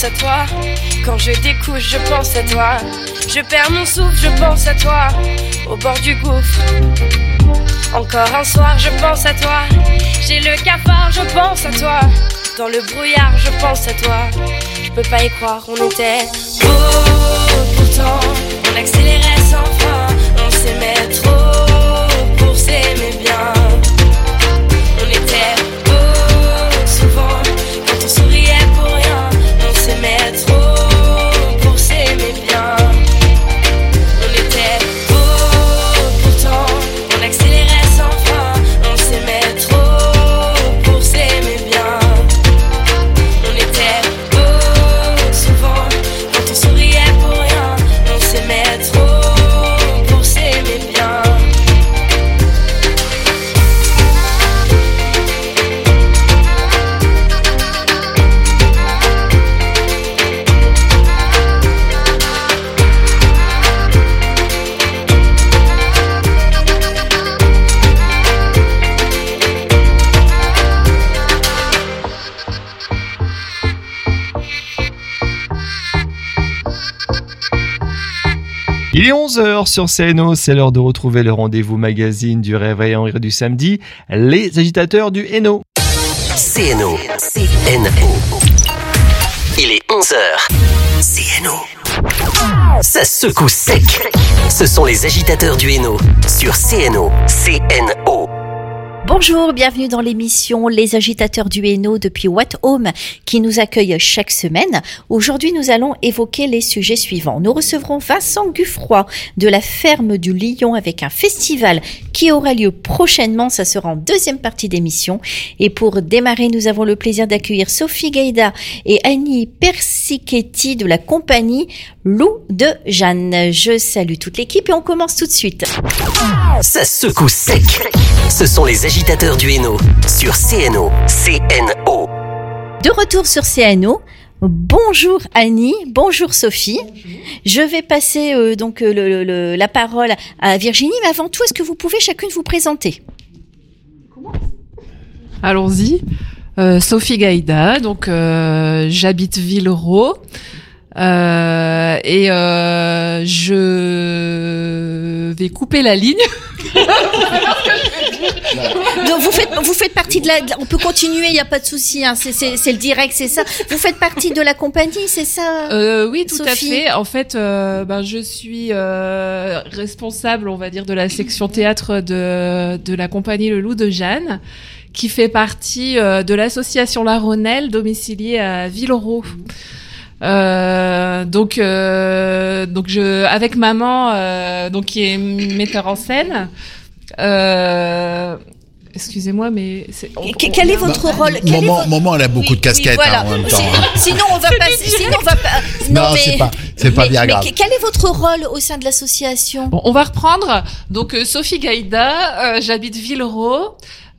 pense à toi. Quand je découche, je pense à toi. Je perds mon souffle, je pense à toi. Au bord du gouffre, encore un soir, je pense à toi. J'ai le cafard, je pense à toi. Dans le brouillard, je pense à toi. Je peux pas y croire, on était beaux. Pourtant, on accélérait sans frein. On s'aimait trop pour s'aimer bien. On était beaux souvent quand on souriait pour rien. On s'aimait trop pour s'aimer bien. On était beaux pourtant, on accélérait sans frein. On s'aimait trop pour s'aimer bien. On était beaux souvent quand on souriait pour rien. On s'aimait trop pour s'aimer bien. Il est 11h sur CNO, c'est l'heure de retrouver le rendez-vous magazine du Réveil en Rire du samedi, les agitateurs du Hainaut. CNO. Il est 11h. CNO. Ça secoue sec. Ce sont les agitateurs du Hainaut sur CNO. Bonjour, bienvenue dans l'émission Les agitateurs du Hainaut depuis What Home qui nous accueille chaque semaine. Aujourd'hui, nous allons évoquer les sujets suivants. Nous recevrons Vincent Guffroy de la Ferme du Lion avec un festival qui aura lieu prochainement. Ça sera en deuxième partie d'émission. Et pour démarrer, nous avons le plaisir d'accueillir Sophie Gaïda et Annie Persichetti de la compagnie Loup de Jeanne. Je salue toute l'équipe et on commence tout de suite. Ça secoue sec. Ce sont les agitateurs du Hainaut sur CNO. De retour sur CNO. Bonjour Annie, bonjour Sophie. Bonjour. Je vais passer la parole à Virginie, mais avant tout, est-ce que vous pouvez chacune vous présenter ? Allons-y. Sophie Gaïda, donc j'habite Villeroy. Je vais couper la ligne. Donc vous faites partie de la. On peut continuer, il y a pas de souci. Hein, c'est le direct, c'est ça. Vous faites partie de la compagnie, c'est ça Oui, tout Sophie. à fait. En fait, je suis responsable, on va dire, de la section théâtre de la compagnie Le Loup de Jeanne, qui fait partie de l'association La Rhônelle, domiciliée à Villeroy. Donc avec maman, qui est metteur en scène. Excusez-moi, mais quel est votre rôle ? Maman, elle a beaucoup de casquettes, voilà. En même temps. Sinon, on va pas. Non, c'est pas bien grave. Mais quel est votre rôle au sein de l'association ? Bon, on va reprendre. Donc, Sophie Gaïda, j'habite Villeroy.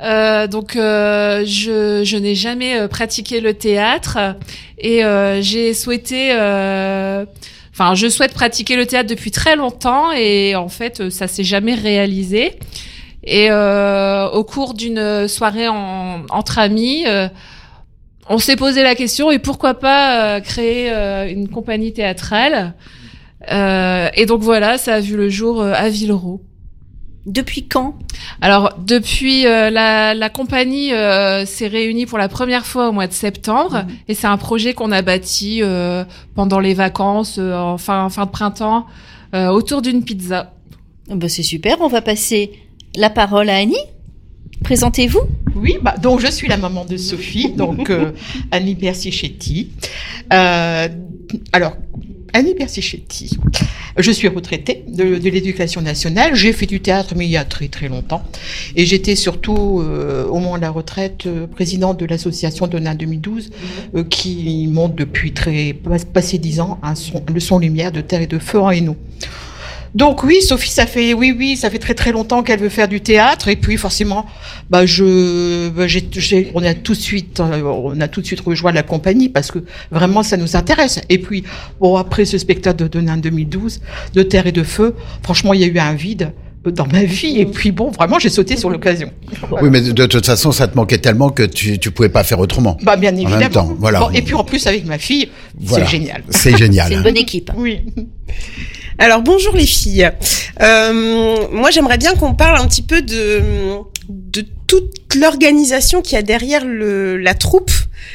Je n'ai jamais pratiqué le théâtre et j'ai souhaité. Je souhaite pratiquer le théâtre depuis très longtemps et en fait, ça s'est jamais réalisé. Et au cours d'une soirée entre amis, on s'est posé la question et pourquoi pas créer une compagnie théâtrale. Et donc voilà, ça a vu le jour à Villeroy. Depuis quand ? Alors depuis la compagnie s'est réunie pour la première fois au mois de septembre et c'est un projet qu'on a bâti pendant les vacances en fin de printemps autour d'une pizza. C'est super, on va passer la parole à Annie. Présentez-vous. Oui, donc je suis la maman de Sophie, donc Annie Persichetti. Alors, Annie Persichetti. Je suis retraitée de l'éducation nationale. J'ai fait du théâtre, mais il y a très très longtemps. Et j'étais surtout, au moment de la retraite, présidente de l'association Donna 2012, qui monte depuis passé 10 ans le son lumière de terre et de feu en Hainaut. Donc oui, Sophie, ça fait très très longtemps qu'elle veut faire du théâtre et puis forcément, on a tout de suite rejoint la compagnie parce que vraiment ça nous intéresse. Et puis après ce spectacle de Nain 2012, de Terre et de Feu, franchement il y a eu un vide. dans ma vie. Et puis bon, vraiment, j'ai sauté sur l'occasion. Oui, mais de toute façon, ça te manquait tellement que tu pouvais pas faire autrement. Bah, bien évidemment. En même temps, voilà. Bon, et puis en plus, avec ma fille, Voilà. c'est génial. C'est génial. C'est une bonne équipe. Oui. Alors bonjour les filles. Moi j'aimerais bien qu'on parle un petit peu de toute l'organisation qu'il y a derrière la troupe.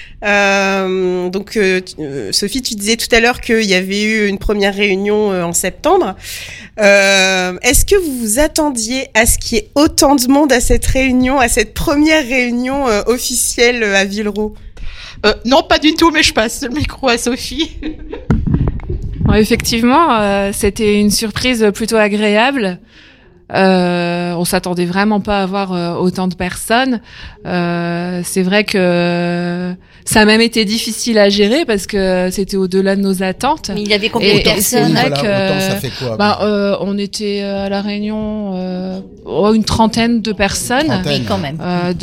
Sophie, tu disais tout à l'heure qu'il y avait eu une première réunion en septembre. Est-ce que vous vous attendiez à ce qu'il y ait autant de monde à cette réunion, à cette première réunion officielle à Villeroy ? Non, pas du tout, mais je passe le micro à Sophie. Effectivement, c'était une surprise plutôt agréable. On s'attendait vraiment pas à avoir autant de personnes. C'est vrai que ça a même été difficile à gérer parce que c'était au-delà de nos attentes. Mais il y avait combien de personnes? C'est vrai Autant, ça fait quoi, on était à la réunion une trentaine de personnes. Oui, quand même.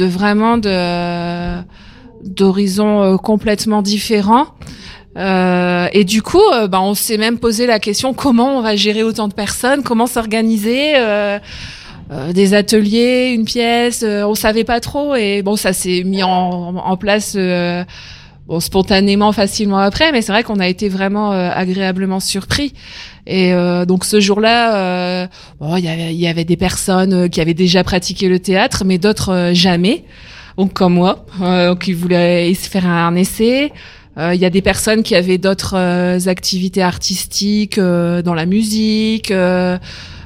D'horizons complètement différents. Et du coup, on s'est même posé la question comment on va gérer autant de personnes, comment s'organiser, des ateliers, une pièce, on savait pas trop et bon, ça s'est mis en place spontanément, facilement après, mais c'est vrai qu'on a été vraiment agréablement surpris. Et donc ce jour-là, il y avait des personnes qui avaient déjà pratiqué le théâtre, mais d'autres jamais. Donc comme moi, qui voulaient faire un essai. Il y a des personnes qui avaient d'autres activités artistiques dans la musique, la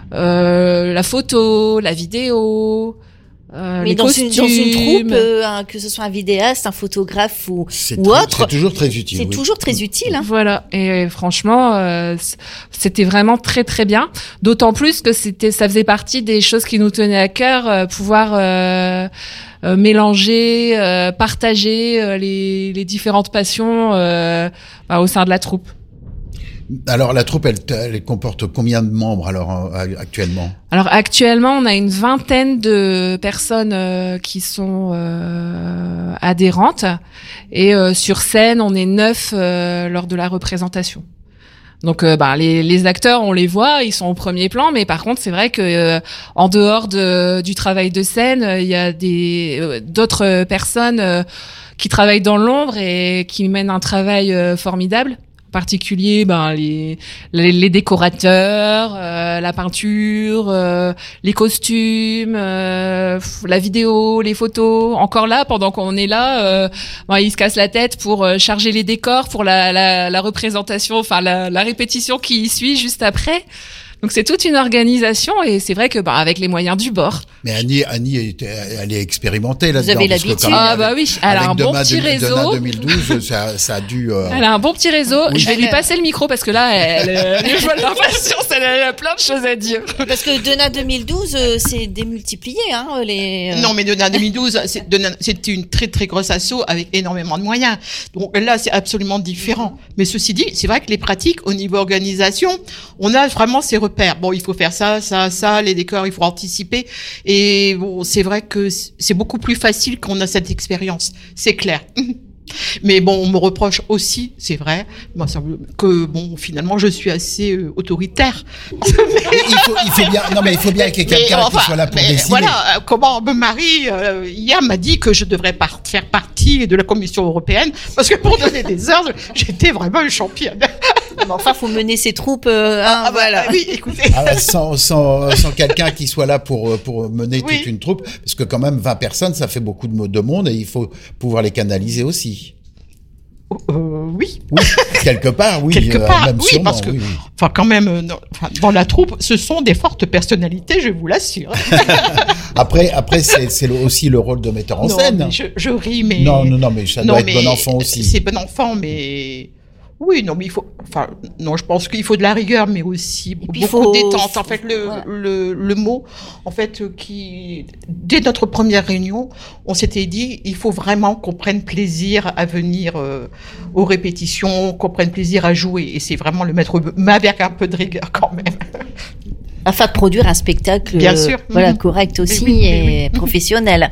photo, la vidéo, les costumes. Dans une troupe, que ce soit un vidéaste, un photographe ou autre, c'est toujours très utile. C'est toujours très utile. Hein. Voilà. Et franchement, c'était vraiment très très bien. D'autant plus que ça faisait partie des choses qui nous tenaient à cœur, pouvoir mélanger, partager les différentes passions au sein de la troupe. Alors la troupe, elle comporte combien de membres alors actuellement? Alors actuellement, on a une vingtaine de personnes qui sont adhérentes et sur scène, on est 9 lors de la représentation. Donc les acteurs, on les voit, ils sont au premier plan, mais par contre, c'est vrai que en dehors du travail de scène, il y a d'autres personnes qui travaillent dans l'ombre et qui mènent un travail formidable. En particulier, les décorateurs, la peinture, les costumes, la vidéo, les photos. Encore là, pendant qu'on est là, ils se cassent la tête pour charger les décors pour la représentation, enfin la répétition qui suit juste après. Donc c'est toute une organisation et c'est vrai que avec les moyens du bord. Mais Annie elle est expérimentée là-dedans. Vous avez l'habitude. Oui, elle a un bon petit réseau. Dena 2012, ça a dû. Elle a un bon petit réseau. Oui. Je vais lui passer le micro parce que là, je vois l'impatience. Elle a plein de choses à dire. Parce que Dena 2012, c'est démultiplié, hein, Non, mais Dena 2012, c'était une très très grosse asso avec énormément de moyens. Donc là, c'est absolument différent. Mais ceci dit, c'est vrai que les pratiques au niveau organisation, on a vraiment ces repères. Bon, il faut faire ça, les décors, il faut anticiper. Et bon, c'est vrai que c'est beaucoup plus facile quand on a cette expérience. C'est clair. Mais bon, on me reproche aussi, c'est vrai, que bon, finalement, je suis assez autoritaire. Il faut bien qu'il y ait quelqu'un qui soit là pour décider. Voilà, comment mon mari hier m'a dit que je devrais faire partie de la Commission européenne parce que pour donner des ordres, j'étais vraiment une championne. Mais enfin, faut mener ses troupes. Voilà. Oui, écoutez. Sans quelqu'un qui soit là pour mener toute une troupe, parce que quand même 20 personnes, ça fait beaucoup de monde et il faut pouvoir les canaliser aussi. Oui. Oui, quelque part, oui. Quelque part, même oui, sûrement, parce que, oui. enfin, quand même, dans la troupe, ce sont des fortes personnalités, je vous l'assure. Après, c'est aussi le rôle de metteur en scène. Mais je ris, mais non, mais ça doit être bon enfant aussi. C'est bon enfant, mais oui, non, mais il faut, je pense qu'il faut de la rigueur, mais aussi beaucoup de détente. En fait, le mot, en fait, dès notre première réunion, on s'était dit, il faut vraiment qu'on prenne plaisir à venir aux répétitions, qu'on prenne plaisir à jouer. Et c'est vraiment le maître, mais avec un peu de rigueur quand même. Afin de produire un spectacle, bien sûr, correct aussi et professionnel.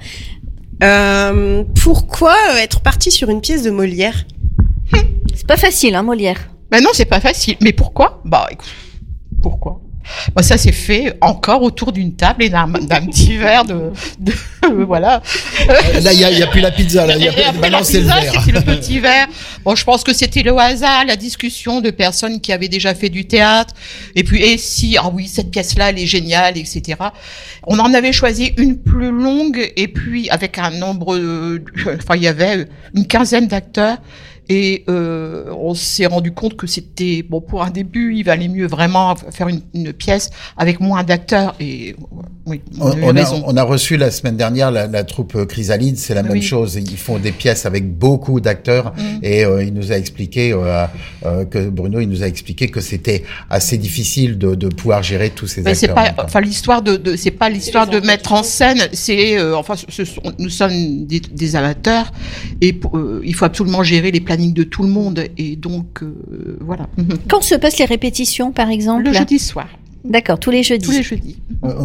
Pourquoi être parti sur une pièce de Molière? C'est pas facile, hein, Molière. Ben non, c'est pas facile. Mais pourquoi? Écoute, pourquoi? Moi, ça s'est fait encore autour d'une table et d'un petit verre de voilà. Là, il y a plus la pizza. Là, maintenant, c'est le verre. C'était le petit verre. Bon, je pense que c'était le hasard, la discussion de personnes qui avaient déjà fait du théâtre. Et puis, ah oui, cette pièce-là, elle est géniale, etc. On en avait choisi une plus longue, et puis avec un nombre, il y avait une quinzaine d'acteurs. Et on s'est rendu compte que c'était bon pour un début, il valait mieux vraiment faire une pièce avec moins d'acteurs. Et oui, on a reçu la semaine dernière la troupe Chrysalide, c'est la même chose. Ils font des pièces avec beaucoup d'acteurs et il nous a expliqué que Bruno, il nous a expliqué que c'était assez difficile de pouvoir gérer tous ces acteurs. C'est pas, l'histoire c'est pas l'histoire de mettre en scène. C'est nous sommes des amateurs et il faut absolument gérer les plannings de tout le monde et donc voilà. Quand se passent les répétitions, par exemple? Le jeudi soir. D'accord, tous les jeudis. Tous les jeudis.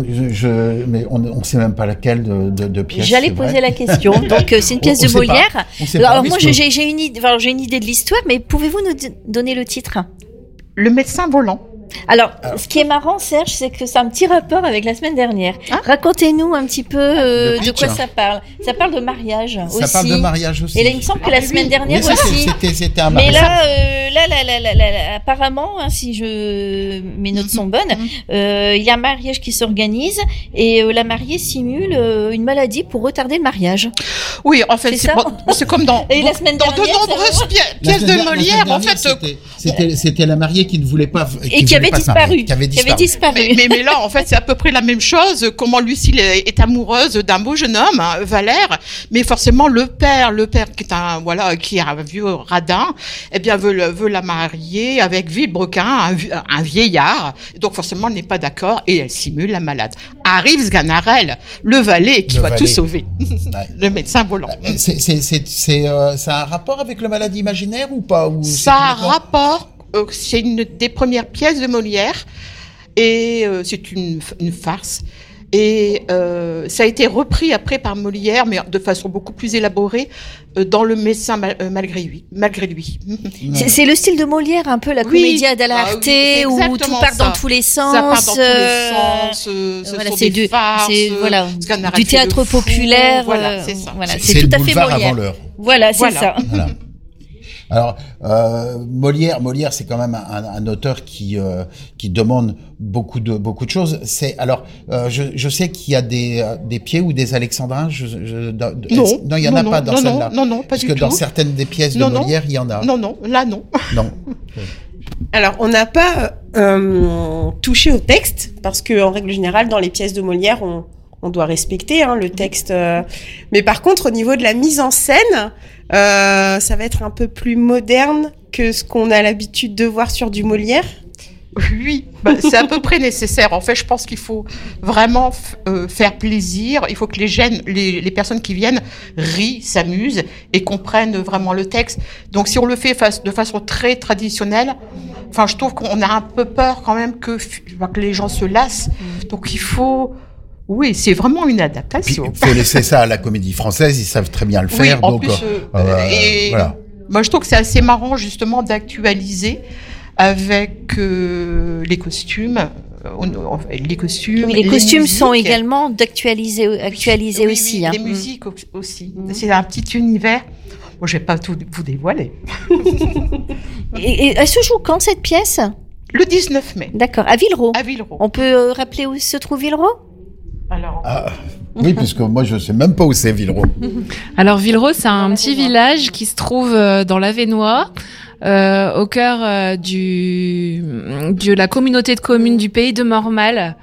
Mais on sait même pas laquelle de pièce. J'allais poser la question. Donc c'est une pièce de Molière. Alors moi j'ai une idée de l'histoire, mais pouvez-vous nous donner le titre? Le médecin volant. Alors, ce qui est marrant, Serge, c'est que c'est un petit rapport avec la semaine dernière. Racontez-nous un petit peu de quoi ça parle. Ça parle de mariage aussi. Ça parle de mariage aussi. Et là, il me semble que la semaine dernière aussi. C'était un mariage. Mais là, apparemment, si mes notes sont bonnes, il y a un mariage qui s'organise et la mariée simule une maladie pour retarder le mariage. Oui, en fait, c'est comme dans de nombreuses pièces de Molière. En fait, c'était la mariée qui ne voulait pas. Qui avait disparu. Mais là, en fait, c'est à peu près la même chose. Comment Lucille est amoureuse d'un beau jeune homme, Valère, mais forcément le père qui est un vieux radin, eh bien veut la marier avec Villebrequin, un vieillard. Donc forcément, elle n'est pas d'accord et elle simule la malade. Arrive Sganarelle, le valet qui va tout sauver, le médecin volant. C'est un rapport avec le malade imaginaire ou pas? Ça a un rapport. C'est une des premières pièces de Molière et c'est une farce et ça a été repris après par Molière mais de façon beaucoup plus élaborée dans Le médecin malgré lui. C'est le style de Molière un peu la commedia dell'arte où tout part dans tous les sens. Ça part dans tous les sens. C'est du théâtre populaire. Voilà, c'est ça. Voilà, c'est tout à fait Molière. Avant l'heure. Voilà, c'est ça. Voilà. Alors Molière, c'est quand même un auteur qui demande beaucoup de choses. Je sais qu'il y a des pieds ou des alexandrins. Non, il y en a pas dans celle-là. Non, pas du tout. Parce que dans certaines des pièces de Molière, il y en a. Non, là non. Non. Alors, on n'a pas touché au texte parce que en règle générale, dans les pièces de Molière, on doit respecter le texte. Mais par contre, au niveau de la mise en scène, ça va être un peu plus moderne que ce qu'on a l'habitude de voir sur du Molière. Oui, c'est à peu près nécessaire. En fait, je pense qu'il faut vraiment faire plaisir. Il faut que les personnes qui viennent rient, s'amusent et comprennent vraiment le texte. Donc, si on le fait de façon très traditionnelle, je trouve qu'on a un peu peur quand même que les gens se lassent. Donc, il faut... Oui, c'est vraiment une adaptation. Il faut laisser ça à la Comédie Française, ils savent très bien le faire. Oui, en plus, voilà. Moi, je trouve que c'est assez marrant justement d'actualiser avec les costumes. Les costumes sont également actualisés aussi. Oui, les musiques aussi. C'est un petit univers. Bon, je vais pas tout vous dévoiler. Et elle se joue quand cette pièce? Le 19 mai. D'accord, à Villeroy. À Villeroy. On peut rappeler où se trouve Villeroy? Oui, puisque moi je sais même pas où c'est Villeroy. Alors Villeroy, c'est un petit village qui se trouve dans l'Avesnois, au cœur de la communauté de communes du Pays de Mormal.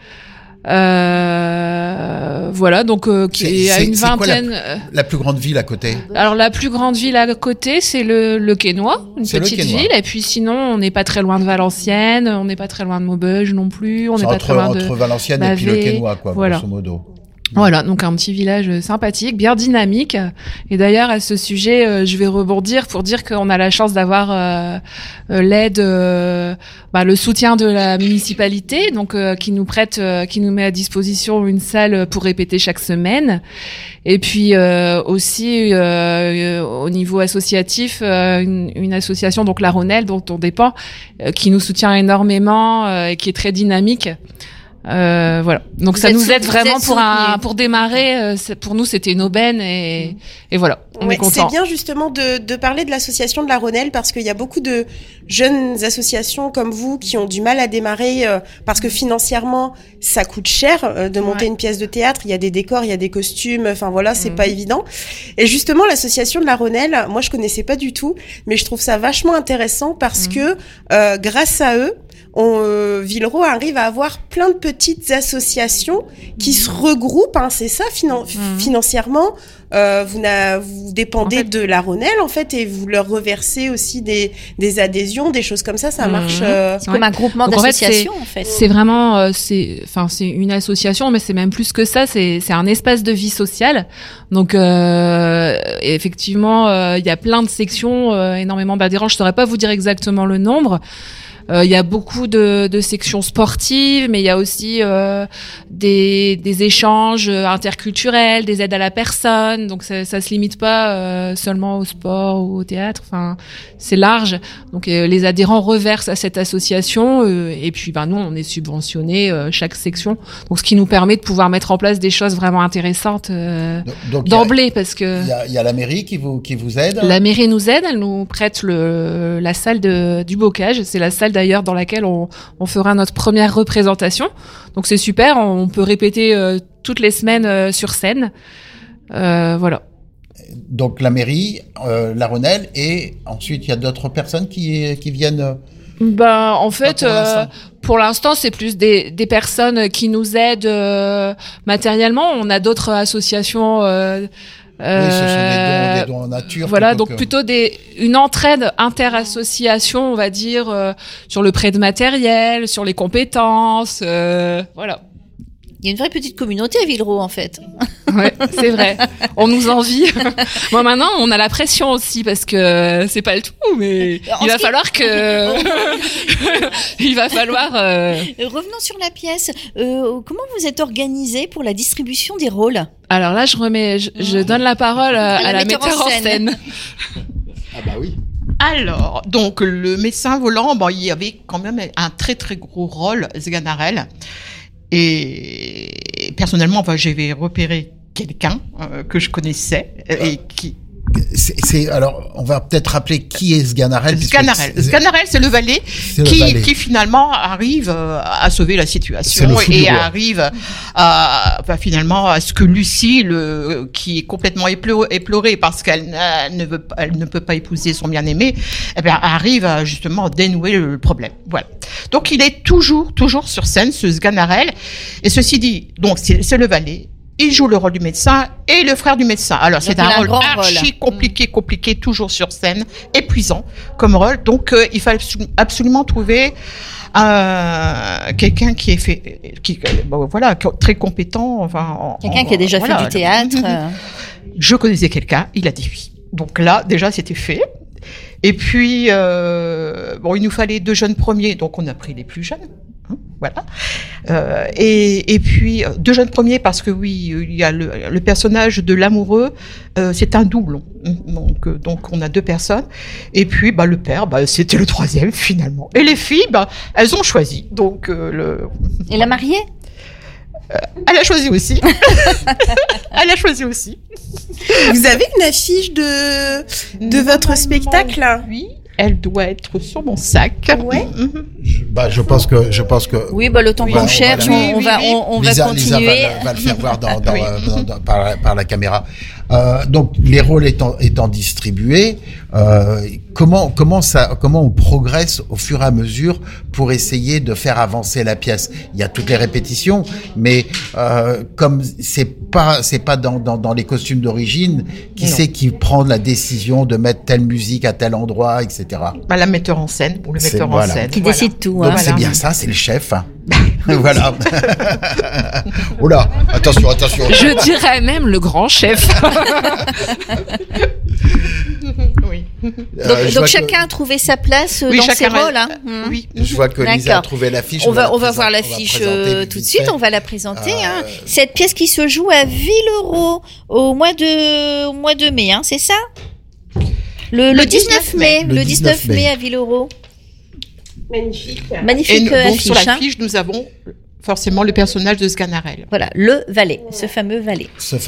Voilà, donc qui est à une vingtaine. La plus grande ville à côté? Alors la plus grande ville à côté, c'est le Quesnoy, une petite ville. Et puis sinon, on n'est pas très loin de Valenciennes, on n'est pas très loin de Maubeuge non plus, on n'est pas très loin de entre Valenciennes et puis le Quesnoy, quoi, voilà. grosso modo. Voilà, donc un petit village sympathique, bien dynamique. Et d'ailleurs, à ce sujet, je vais rebondir pour dire qu'on a la chance d'avoir l'aide, le soutien de la municipalité, donc qui nous prête, qui nous met à disposition une salle pour répéter chaque semaine. Et puis aussi au niveau associatif, une association, donc la Rhônelle, dont on dépend, qui nous soutient énormément et qui est très dynamique. Voilà. Donc ça nous aide vraiment pour démarrer. Pour nous, c'était une aubaine et voilà. On est content. C'est bien justement de parler de l'association de la Rhônelle parce qu'il y a beaucoup de jeunes associations comme vous qui ont du mal à démarrer parce que financièrement ça coûte cher de monter une pièce de théâtre. Il y a des décors, il y a des costumes. Enfin voilà, c'est pas évident. Et justement, l'association de la Rhônelle, moi je connaissais pas du tout, mais je trouve ça vachement intéressant parce que grâce à eux, Villeroy arrive à avoir plein de petites associations qui se regroupent, c'est ça financièrement. Vous dépendez de la Rhônelle en fait et vous leur reversez aussi des adhésions, des choses comme ça marche. C'est comme un groupement d'associations en fait. C'est vraiment, c'est une association, mais c'est même plus que ça. C'est un espace de vie sociale. Donc effectivement, il y a plein de sections, énormément d'adhérents. Je saurais pas vous dire exactement le nombre. Il y a beaucoup de sections sportives, mais il y a aussi des échanges interculturels, des aides à la personne. Donc ça se limite pas seulement au sport ou au théâtre. Enfin, c'est large. Donc les adhérents reversent à cette association et puis nous on est subventionné chaque section. Donc ce qui nous permet de pouvoir mettre en place des choses vraiment intéressantes d'emblée parce que il y a la mairie qui vous aide. La mairie nous aide, elle nous prête la salle du Bocage. C'est la salle d'ailleurs dans laquelle on fera notre première représentation. Donc c'est super, on peut répéter toutes les semaines sur scène. Voilà. Donc la mairie, la Rhônelle, et ensuite il y a d'autres personnes qui viennent. En fait, pour l'instant, c'est plus des personnes qui nous aident matériellement. On a d'autres associations. Oui, ce sont des dons en nature. Voilà, donc plutôt une entraide inter-association, on va dire, sur le prêt de matériel, sur les compétences, voilà. Il y a une vraie petite communauté à Villeroy, en fait. Ouais, c'est vrai. On nous envie. Bon, maintenant, on a la pression aussi parce que c'est pas le tout, mais il va falloir. Revenons sur la pièce. Comment vous êtes organisé pour la distribution des rôles? Alors là, je donne la parole à la metteur en scène. Ah bah oui. Alors, donc, le médecin volant, il y avait quand même un très très gros rôle, Sganarelle. Et personnellement, j'avais repéré quelqu'un que je connaissais et qui... Alors, on va peut-être rappeler qui est Sganarelle. Sganarelle, c'est le valet qui finalement arrive à sauver la situation et arrive finalement à ce que Lucie, qui est complètement éplorée parce qu'elle ne peut pas épouser son bien-aimé, arrive à justement dénouer le problème. Voilà. Donc il est toujours sur scène, ce Sganarelle. Et ceci dit, donc c'est le valet. Il joue le rôle du médecin et le frère du médecin. Alors, c'est un rôle archi compliqué, toujours sur scène, épuisant comme rôle. Donc, il fallait absolument trouver quelqu'un qui est très compétent. Quelqu'un qui a déjà fait du théâtre. Je connaissais quelqu'un, il a dit oui. Donc là, déjà, c'était fait. Et puis, il nous fallait 2 jeunes premiers, donc on a pris les plus jeunes. Voilà. Et puis 2 jeunes premiers parce que oui, il y a le personnage de l'amoureux, c'est un doublon. Donc on a 2 personnes. Et puis le père, c'était le 3e finalement. Et les filles, elles ont choisi. Donc Et la mariée? Elle a choisi aussi. Elle a choisi aussi. Vous avez une affiche de votre spectacle? Oui. Elle doit être sur mon sac. Ouais. Je pense que. Oui, le temps qu'on cherche, on va continuer. Lisa va le faire voir par la caméra. Donc les rôles étant distribués, comment on progresse au fur et à mesure pour essayer de faire avancer la pièce? Il y a toutes les répétitions, mais comme c'est pas dans les costumes d'origine, qui prend la décision de mettre telle musique à tel endroit, etc. La metteur en scène ou le metteur en scène qui décide tout. Donc c'est bien ça, c'est le chef. Voilà. Oula, attention. Je dirais même le grand chef. Oui. Donc chacun a trouvé sa place dans ses rôles. Hein. Oui. Je vois que Lisa a trouvé l'affiche. On va voir l'affiche tout de suite. On va la présenter. Cette pièce qui se joue à Villeurot au mois de mai, hein, c'est ça? Le 19 mai. Le 19 mai à Villeurot. Magnifique. Magnifique Et donc, affiche. sur l'affiche, nous avons forcément le personnage de Sganarelle. Voilà, le valet, ce fameux valet.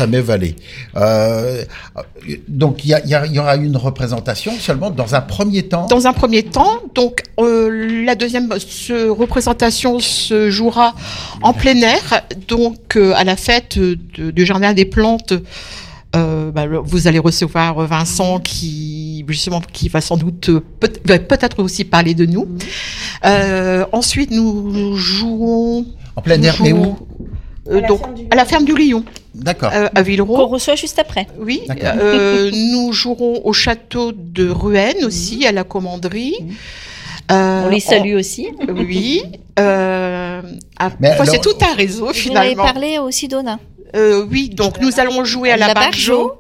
Donc, il y aura une représentation seulement dans un premier temps. Dans un premier temps, donc la deuxième représentation se jouera en plein air, donc à la fête du Jardin des Plantes. Vous allez recevoir Vincent qui va sans doute peut-être aussi parler de nous. Ensuite, nous jouons En plein air, mais où? À la ferme du Lion. D'accord. À Villeurot. Qu'on reçoit juste après. Oui. Nous jouerons au château de Ruenne aussi, à la commanderie. On les salue aussi. Oui. alors, c'est tout un réseau Vous finalement. avez parlé aussi d'Ona. Oui, donc nous allons jouer à la Bargeau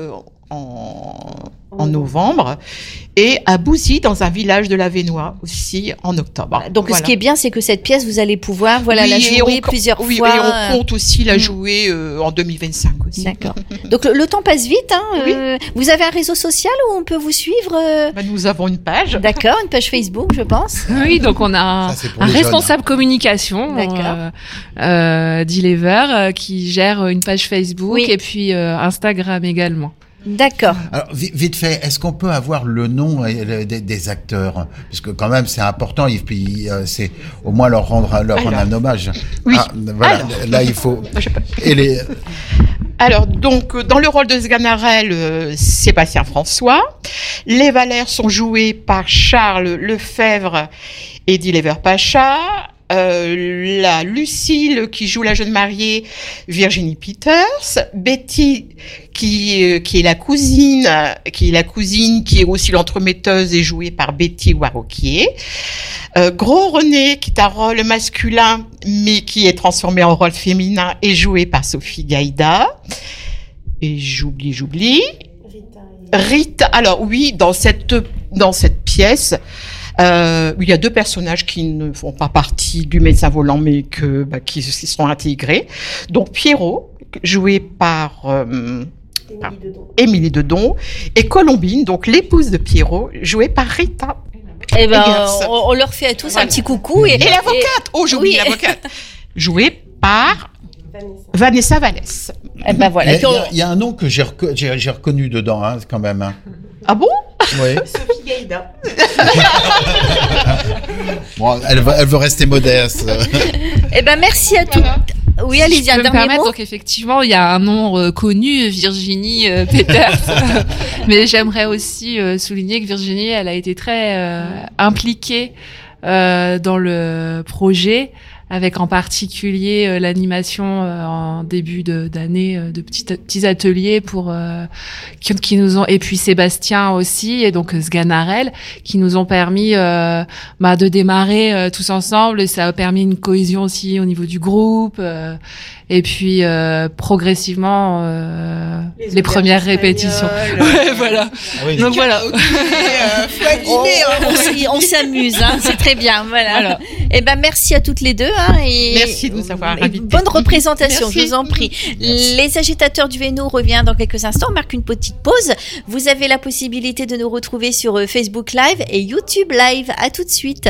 en novembre et à Bouzy dans un village de l'Avesnois aussi en octobre. Donc ce qui est bien, c'est que cette pièce, vous allez pouvoir la jouer plusieurs fois. Oui, et on compte aussi la jouer en 2025 aussi. D'accord. Donc le temps passe vite. Oui. Vous avez un réseau social où on peut vous suivre Nous avons une page. D'accord, une page Facebook, je pense. Oui, donc on a Ça, c'est pour un les responsable communication, d'Ilever, qui gère une page Facebook et puis Instagram également. D'accord. Alors, vite fait, est-ce qu'on peut avoir le nom des acteurs? Parce que quand même, c'est important, et puis c'est au moins leur rendre un hommage. Oui. Voilà, là, il faut... Alors, donc, dans le rôle de Sganarelle, Sébastien François. Les Valères sont joués par Charles Lefebvre et Dilever Pacha. La Lucille qui joue la jeune mariée, Virginie Peters. Betty qui est la cousine, qui est aussi l'entremetteuse, est jouée par Betty Warroquier. Gros René qui est un rôle masculin mais qui est transformé en rôle féminin, est joué par Sophie Gaïda. Et j'oublie. Rita. Alors oui, dans cette pièce. Il y a deux personnages qui ne font pas partie du médecin volant, mais qui sont intégrés. Donc Pierrot, joué par Émilie Dedon, et Colombine, donc l'épouse de Pierrot, jouée par Rita. Eh ben, on leur fait à tous un petit coucou. Et l'avocate. J'ai oublié l'avocate. Jouée par Vanessa Vallès. Eh ben voilà. Il y a un nom que j'ai reconnu dedans, hein, quand même. Hein. Ah bon? Oui. Sophie Gaïda. Bon, elle veut rester modeste. Eh ben merci à tous. Oui, allez-y, un dernier mot. Donc effectivement, il y a un nom connu, Virginie Peters. Mais j'aimerais aussi souligner que Virginie, elle a été très impliquée dans le projet, avec en particulier l'animation en début d'année de petits ateliers qui nous ont, et puis Sébastien aussi, et donc Sganarelle, qui nous ont permis de démarrer tous ensemble, et ça a permis une cohésion aussi au niveau du groupe, et puis progressivement les premières répétitions. Ouais, voilà. Oui. Donc voilà. Faut animer, On s'amuse, hein, c'est très bien. Voilà. Eh ben merci à toutes les deux. Et merci de nous avoir invités. Bonne représentation, Merci. je vous en prie. Merci. Les agitateurs du Hainaut revient dans quelques instants. On marque une petite pause. Vous avez la possibilité de nous retrouver sur Facebook Live et YouTube Live. À tout de suite.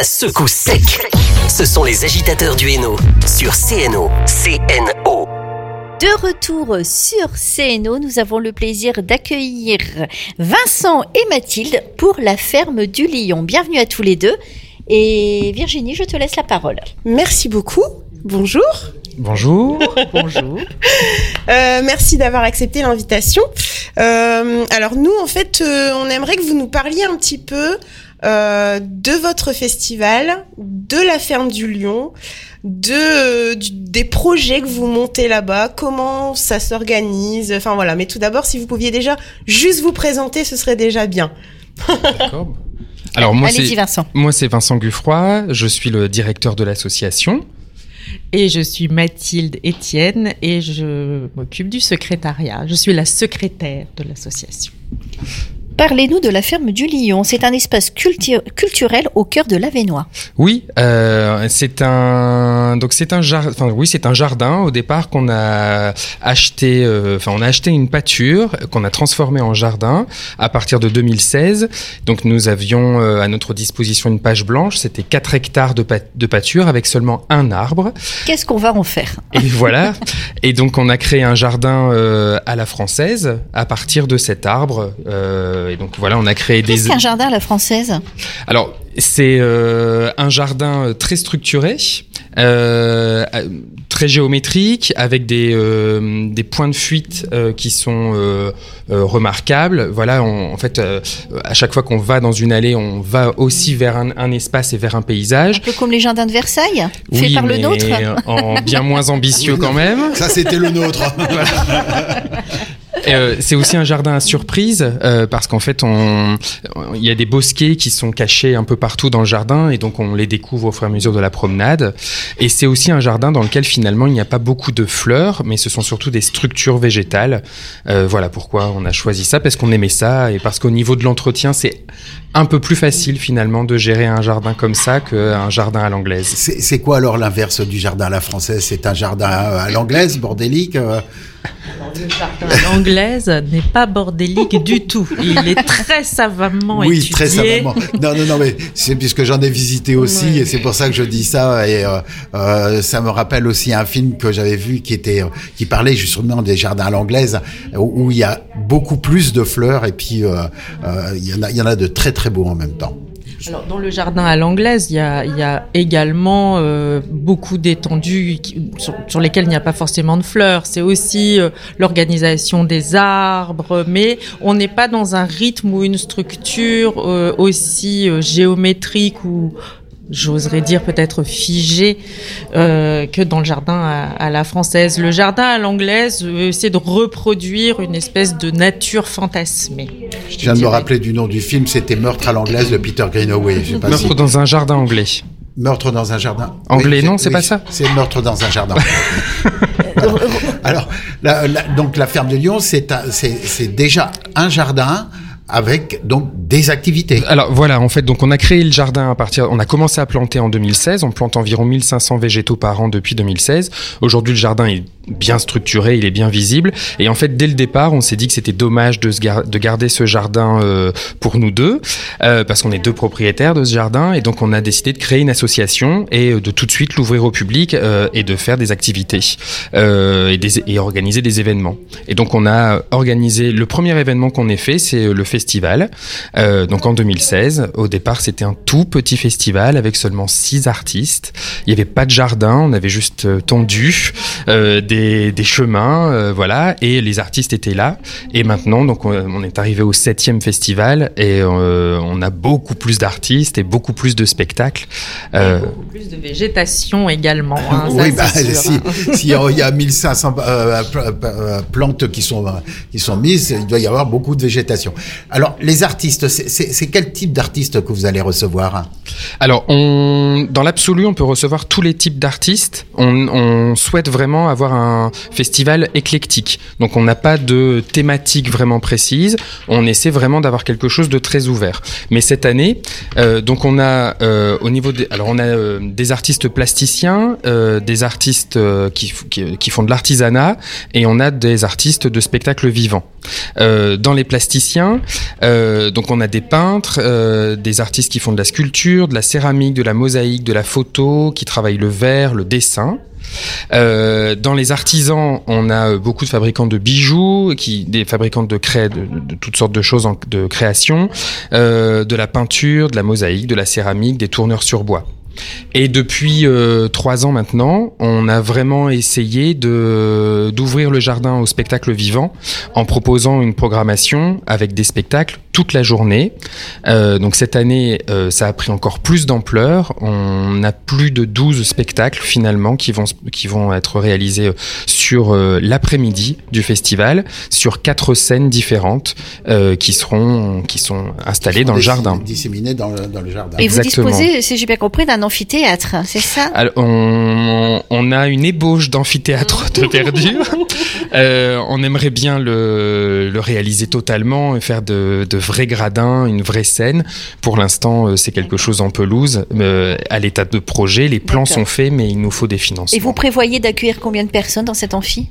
Ça secoue sec. Ce sont les agitateurs du Hainaut sur CNO. CNO. De retour sur CNO, nous avons le plaisir d'accueillir Vincent et Mathilde pour la ferme du Lion. Bienvenue à tous les deux. Et Virginie, je te laisse la parole. Merci beaucoup. Bonjour. Bonjour. Bonjour. Merci d'avoir accepté l'invitation. Alors nous, en fait, on aimerait que vous nous parliez un petit peu de votre festival, de la ferme du Lion, des projets que vous montez là-bas, comment ça s'organise, enfin voilà. Mais tout d'abord, si vous pouviez déjà juste vous présenter, ce serait déjà bien. D'accord. Alors Allez-y, Vincent. Moi c'est Vincent Guffroy, je suis le directeur de l'association. Et je suis Mathilde Etienne et je m'occupe du secrétariat. Je suis la secrétaire de l'association. Parlez-nous de la ferme du Lion. C'est un espace culturel au cœur de l'Avesnois. Oui, c'est un jardin. Enfin oui, c'est un jardin au départ qu'on a acheté. On a acheté une pâture qu'on a transformée en jardin à partir de 2016. Donc nous avions à notre disposition une page blanche. C'était 4 hectares de pâture avec seulement un arbre. Qu'est-ce qu'on va en faire ? Et voilà. Et donc on a créé un jardin à la française à partir de cet arbre. Et donc voilà, on a créé Qu'est-ce qu'un jardin à la française ? Alors, c'est un jardin très structuré, très géométrique, avec des points de fuite qui sont remarquables. Voilà, en fait, à chaque fois qu'on va dans une allée, on va aussi vers un espace et vers un paysage. Un peu comme les jardins de Versailles, oui, fait par le nôtre. En bien moins ambitieux quand même. Ça, c'était le nôtre. C'est aussi un jardin à surprise parce qu'en fait il y a des bosquets qui sont cachés un peu partout dans le jardin et donc on les découvre au fur et à mesure de la promenade. Et c'est aussi un jardin dans lequel finalement il n'y a pas beaucoup de fleurs, mais ce sont surtout des structures végétales. Voilà pourquoi on a choisi ça, parce qu'on aimait ça et parce qu'au niveau de l'entretien c'est un peu plus facile finalement de gérer un jardin comme ça qu'un jardin à l'anglaise. C'est quoi alors l'inverse du jardin à la française ? C'est un jardin à l'anglaise, bordélique Le jardin à l'anglaise n'est pas bordélique du tout. Il est très savamment étudié. Oui, très savamment. Non, mais c'est puisque j'en ai visité aussi, ouais. Et c'est pour ça que je dis ça. Et ça me rappelle aussi un film que j'avais vu qui parlait justement des jardins à l'anglaise, où il y a beaucoup plus de fleurs et puis il y en a de très très beaux en même temps. Alors, dans le jardin à l'anglaise, il y a également beaucoup d'étendues sur lesquelles il n'y a pas forcément de fleurs. C'est aussi l'organisation des arbres, mais on n'est pas dans un rythme ou une structure aussi géométrique ou j'oserais dire peut-être figé que dans le jardin à la française. Le jardin à l'anglaise essaie de reproduire une espèce de nature fantasmée. Je viens de me rappeler du nom du film, c'était Meurtre à l'anglaise de Peter Greenaway. Je sais pas Meurtre dans un jardin anglais. Meurtre dans un jardin anglais, oui, non, c'est pas ça. C'est Meurtre dans un jardin. Alors, donc la ferme de Lion, c'est déjà un jardin avec donc des activités. Alors voilà, en fait, donc on a créé le jardin on a commencé à planter en 2016, on plante environ 1500 végétaux par an depuis 2016. Aujourd'hui, le jardin est bien structuré, il est bien visible. Et en fait, dès le départ, on s'est dit que c'était dommage de garder ce jardin pour nous deux, parce qu'on est deux propriétaires de ce jardin. Et donc, on a décidé de créer une association et de tout de suite l'ouvrir au public et de faire des activités et organiser des événements. Et donc, on a organisé le premier événement qu'on ait fait, c'est le festival. Donc, en 2016, au départ, c'était un tout petit festival avec seulement 6 artistes. Il n'y avait pas de jardin, on avait juste tendu des chemins, voilà, et les artistes étaient là. Et maintenant, donc, on est arrivé au 7e festival et on a beaucoup plus d'artistes et beaucoup plus de spectacles. Beaucoup plus de végétation également. Hein, oui, s'il y a 1500 plantes qui sont mises, il doit y avoir beaucoup de végétation. Alors, les artistes, c'est quel type d'artistes que vous allez recevoir ? Alors, dans l'absolu, on peut recevoir tous les types d'artistes. On souhaite vraiment avoir un festival éclectique. Donc, on n'a pas de thématique vraiment précise. On essaie vraiment d'avoir quelque chose de très ouvert. Mais cette année, donc on a au niveau des artistes plasticiens, des artistes qui font de l'artisanat, et on a des artistes de spectacle vivant. Dans les plasticiens, donc on a des peintres, des artistes qui font de la sculpture, de la céramique, de la mosaïque, de la photo, qui travaillent le verre, le dessin. Dans les artisans, on a beaucoup de fabricants de bijoux, des fabricants de toutes sortes de choses de création, de la peinture, de la mosaïque, de la céramique, des tourneurs sur bois. Et depuis 3 ans maintenant, on a vraiment essayé d'ouvrir le jardin au spectacle vivant en proposant une programmation avec des spectacles toute la journée. Donc cette année, ça a pris encore plus d'ampleur. On a plus de 12 spectacles finalement qui vont être réalisés sur l'après-midi du festival, sur 4 scènes différentes qui sont installées dans le jardin. Disséminées dans le jardin. Et Exactement. vous disposez, si j'ai bien compris, d'un amphithéâtre, c'est ça? Alors, on a une ébauche d'amphithéâtre de verdure. On aimerait bien le réaliser totalement et faire de vrais gradins, une vraie scène. Pour l'instant, c'est quelque chose en pelouse, à l'état de projet. Les plans sont faits, mais il nous faut des financements. Et vous prévoyez d'accueillir combien de personnes dans cet amphi?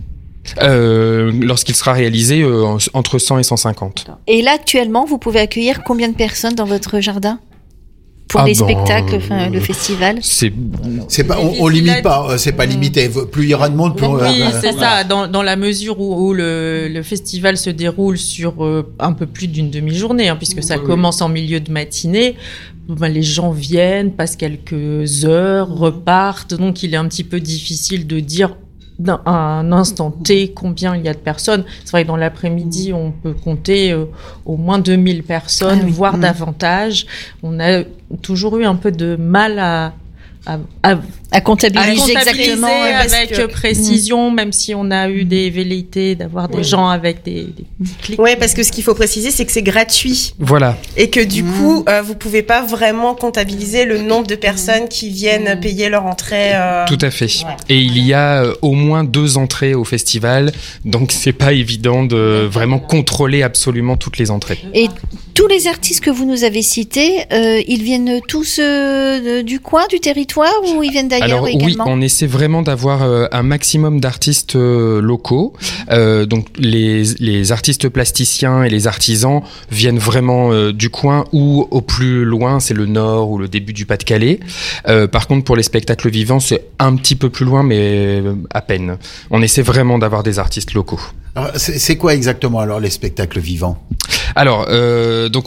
Lorsqu'il sera réalisé, entre 100 et 150. Et là, actuellement, vous pouvez accueillir combien de personnes dans votre jardin? Pour les spectacles, le festival. C'est pas, on limite pas, c'est pas limité. Plus il y aura de monde, plus oui, c'est ça. Dans la mesure où le festival se déroule sur un peu plus d'une demi-journée, hein, puisque ça commence en milieu de matinée. Ben, les gens viennent, passent quelques heures, repartent. Donc, il est un petit peu difficile de dire à un instant T combien il y a de personnes. C'est vrai que dans l'après-midi, on peut compter au moins 2000 personnes, voire davantage. On a toujours eu un peu de mal à comptabiliser exactement avec précision, même si on a eu des velléités d'avoir des gens avec des petits clics. Ouais, parce que ce qu'il faut préciser, c'est que c'est gratuit. Voilà. Et que du coup, vous pouvez pas vraiment comptabiliser le nombre de personnes qui viennent payer leur entrée. Tout à fait. Ouais. Et il y a au moins 2 entrées au festival, donc c'est pas évident de vraiment contrôler absolument toutes les entrées. Et tous les artistes que vous nous avez cités, ils viennent tous du coin, du territoire, ou ils viennent d'ailleurs? Alors également? oui, on essaie vraiment d'avoir un maximum d'artistes locaux. Donc les artistes plasticiens et les artisans viennent vraiment du coin, ou au plus loin, c'est le nord ou le début du Pas-de-Calais. Par contre, pour les spectacles vivants, c'est un petit peu plus loin, mais à peine. On essaie vraiment d'avoir des artistes locaux. Alors, c'est quoi exactement alors les spectacles vivants? Alors, donc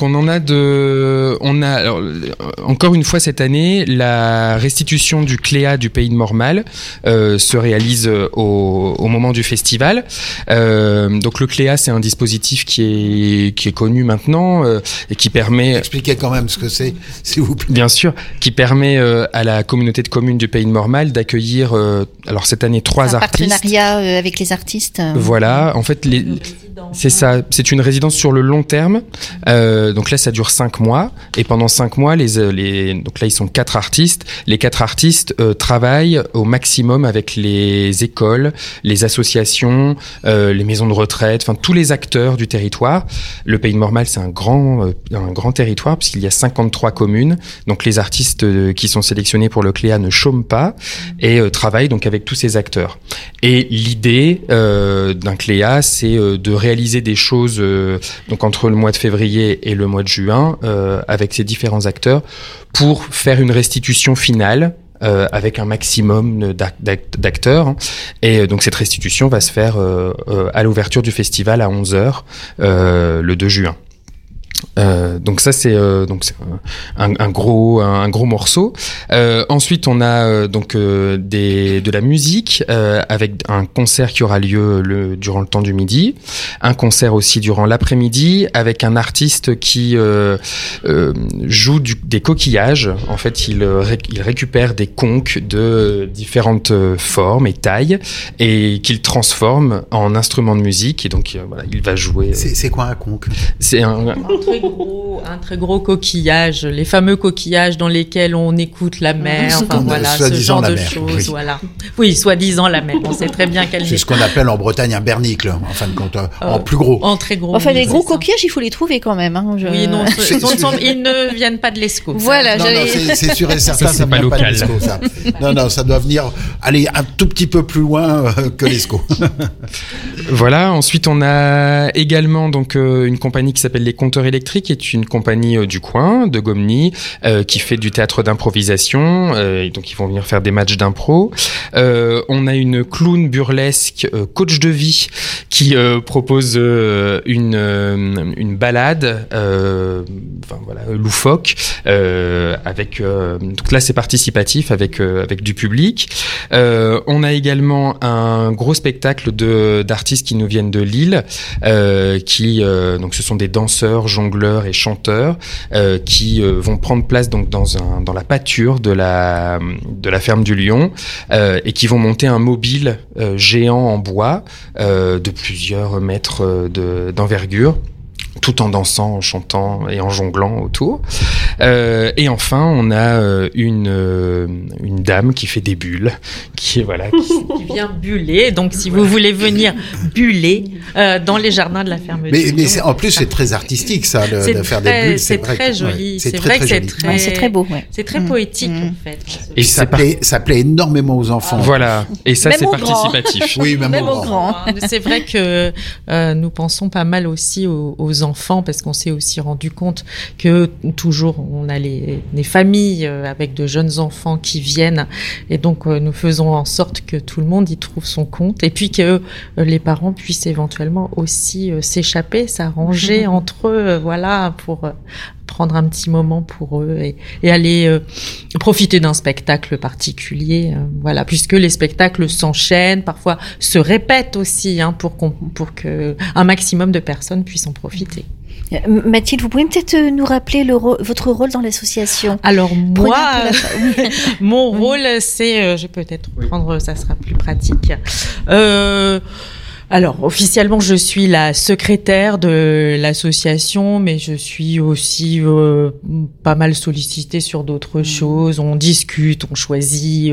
alors, encore une fois cette année, la restitution du Cléa du Pays de Mormal se réalise au moment du festival. Donc le Cléa, c'est un dispositif qui est connu maintenant et qui permet. Expliquez quand même ce que c'est, s'il vous plaît. Bien sûr, qui permet à la communauté de communes du Pays de Mormal d'accueillir, alors cette année 3 artistes. Un partenariat avec les artistes. Voilà, en fait, c'est ça, c'est une résidence sur le long terme. Donc là, ça dure 5 mois. Et pendant 5 mois, donc là, ils sont 4 artistes. Les 4 artistes travaillent au maximum avec les écoles, les associations, les maisons de retraite, enfin tous les acteurs du territoire. Le Pays de Mormal, c'est un grand territoire puisqu'il y a 53 communes. Donc les artistes qui sont sélectionnés pour le Cléa ne chôment pas et travaillent donc avec tous ces acteurs. Et l'idée d'un Cléa, c'est de réaliser des choses donc entre le mois de février et le mois de juin avec ces différents acteurs pour faire une restitution finale avec un maximum d'acteurs. Et donc cette restitution va se faire à l'ouverture du festival à 11h le 2 juin. Donc ça c'est un gros morceau. Ensuite on a de la musique avec un concert qui aura lieu durant le temps du midi, un concert aussi durant l'après-midi avec un artiste qui joue des coquillages. En fait il récupère des conques de différentes formes et tailles et qu'il transforme en instrument de musique, et donc voilà, il va jouer. C'est quoi un conque? C'est un très gros coquillage, les fameux coquillages dans lesquels on écoute la mer, enfin voilà, ce genre de choses, oui. Voilà. Oui, soi-disant la mer. On sait très bien qu'elle. C'est ce qu'on appelle en Bretagne un bernicle, en fin de compte, en plus gros. En très gros. Enfin, les gros coquillages, il faut les trouver quand même. Hein, Oui, non, ils ne viennent pas de l'Escaut. Voilà, non, c'est sûr et certain, ça pas vient local. pas de l'Escaut, ça. Non, ça doit venir aller un tout petit peu plus loin que l'Escaut. Voilà. Ensuite, on a également donc une compagnie qui s'appelle les Conteurs et électrique est une compagnie du coin, de Gomny, qui fait du théâtre d'improvisation. Et donc, ils vont venir faire des matchs d'impro. On a une clown burlesque, coach de vie, qui propose une balade, loufoque, avec. Donc là, c'est participatif avec du public. On a également un gros spectacle d'artistes qui nous viennent de Lille, donc ce sont des danseurs, jongleurs et chanteurs qui vont prendre place donc dans la pâture de la ferme du Lion et qui vont monter un mobile géant en bois de plusieurs mètres d'envergure, tout en dansant, en chantant et en jonglant autour. Et enfin, on a une dame qui fait des bulles, qui vient buller. Donc, si vous voulez venir buller dans les jardins de la ferme. Mais en plus, c'est très artistique, ça, de faire des bulles. C'est très joli. C'est vrai que c'est très beau. Ouais. C'est très poétique, en fait. Et ça plaît énormément aux enfants. Voilà. Et ça, même c'est participatif. Oui, même aux grands. C'est vrai que nous pensons pas mal aussi aux enfants, parce qu'on s'est aussi rendu compte que toujours on a les familles avec de jeunes enfants qui viennent, et donc nous faisons en sorte que tout le monde y trouve son compte, et puis que les parents puissent éventuellement aussi s'échapper, s'arranger entre eux, pour prendre un petit moment pour eux et aller profiter d'un spectacle particulier, puisque les spectacles s'enchaînent, parfois se répètent aussi, pour que un maximum de personnes puissent en profiter. Mathilde, vous pouvez peut-être nous rappeler votre rôle dans l'association? Alors moi, mon rôle, c'est, je vais peut-être prendre, ça sera plus pratique. Alors, officiellement, je suis la secrétaire de l'association, mais je suis aussi pas mal sollicitée sur d'autres choses. On discute, on choisit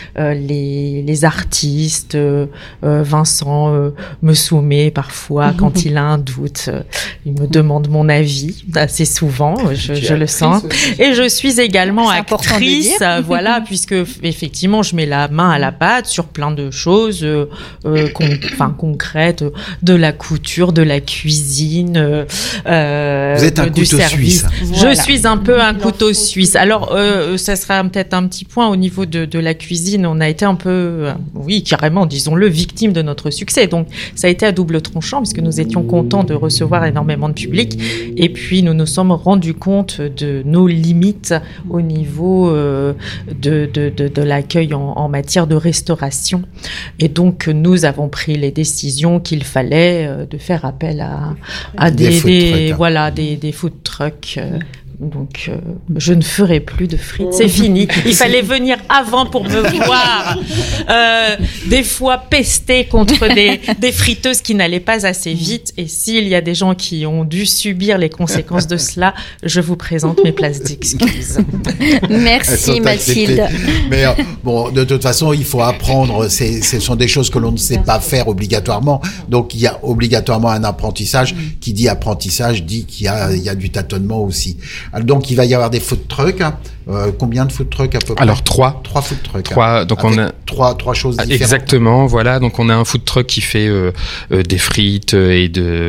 les artistes. Vincent me soumet parfois quand il a un doute. Il me demande mon avis assez souvent, je le sens. Et je suis également actrice, puisque effectivement, je mets la main à la pâte sur plein de choses concrètes, de la couture, de la cuisine, vous êtes un du couteau service. Suisse. Je suis un peu un couteau suisse. Alors, ça sera peut-être un petit point au niveau de la cuisine. On a été un peu, carrément, disons-le, victime de notre succès. Donc, ça a été à double tranchant, puisque nous étions contents de recevoir énormément de public. Et puis, nous nous sommes rendus compte de nos limites au niveau de l'accueil en matière de restauration. Et donc, nous avons pris les décisions qu'il fallait de faire appel à des food trucks. Donc, je ne ferai plus de frites. C'est fini. Il fallait venir avant pour me voir. Des fois, pester contre des friteuses qui n'allaient pas assez vite. Et s'il y a des gens qui ont dû subir les conséquences de cela, je vous présente mes places d'excuses. Merci, Mathilde. Mais de toute façon, il faut apprendre. Ce sont des choses que l'on ne sait pas faire obligatoirement. Donc, il y a obligatoirement un apprentissage. Qui dit apprentissage dit qu'il y a du tâtonnement aussi. Donc, il va y avoir des food trucks. Combien de food trucks à peu près? Alors, 3. 3 food trucks. 3. Donc, avec on a trois choses différentes. Exactement. Voilà. Donc, on a un food truck qui fait des frites et